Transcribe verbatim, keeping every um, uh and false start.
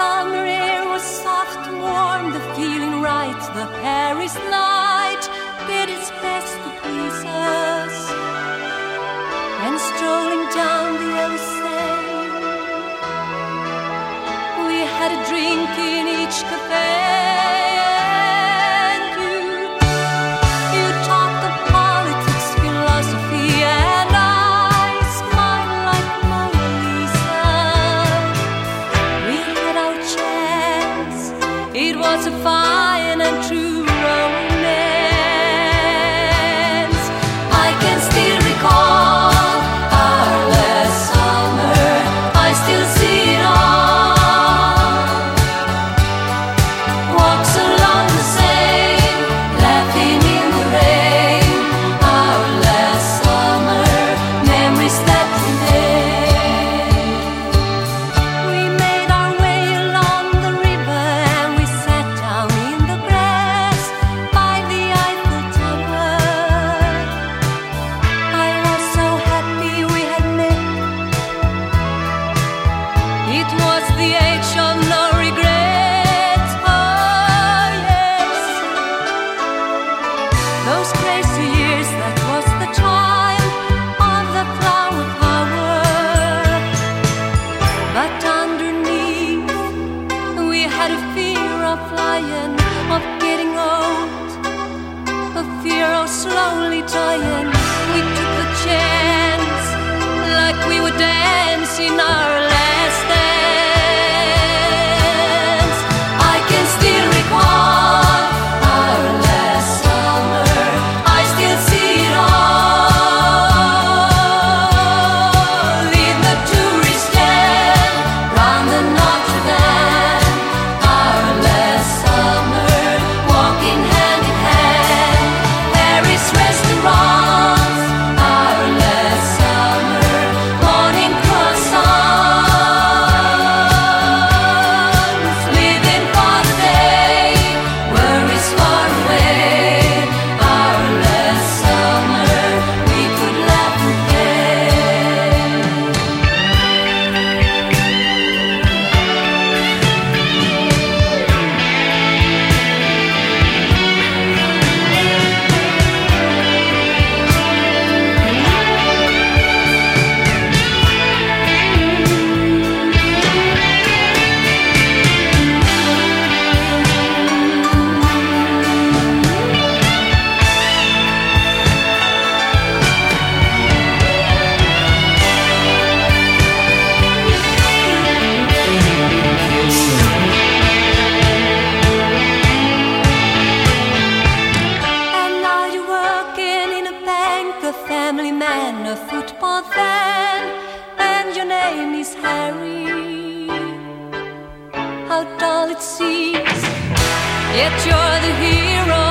summer air was soft and warm, the feeling right, the Paris night did its best to please us. And strolling down the yellow Seine, we had a drink in each cafe. And you, you talked of politics, philosophy, and I smiled like Mona Lisa. We had our chance, it was a fine and true romance. I can still recall our last summer, I still see it all. Walks along the Seine, laughing in the rain. Our last summer, memories that we made. We made our way along the river and we sat down in the grass by the Eiffel Tower. I was so happy we had met. It was the age of no regrets. Oh yes, those crazy years, that was the time of the flower power. But underneath, we had a fear of flying, of getting old, a fear of slowly dying. We took a chance, like we would dance in our last dance. I can still recall our last summer, I still see it all. In the tourist stand, round the Notre Dame. Our last summer, walking hand in hand. Paris restaurants. Our last summer, morning croissants. Living for the day, worries far away. Our last summer, we could laugh and play. And now you're working in a bank, a family man, a football fan, and your name is Harry. How dull it seems, yet you're the hero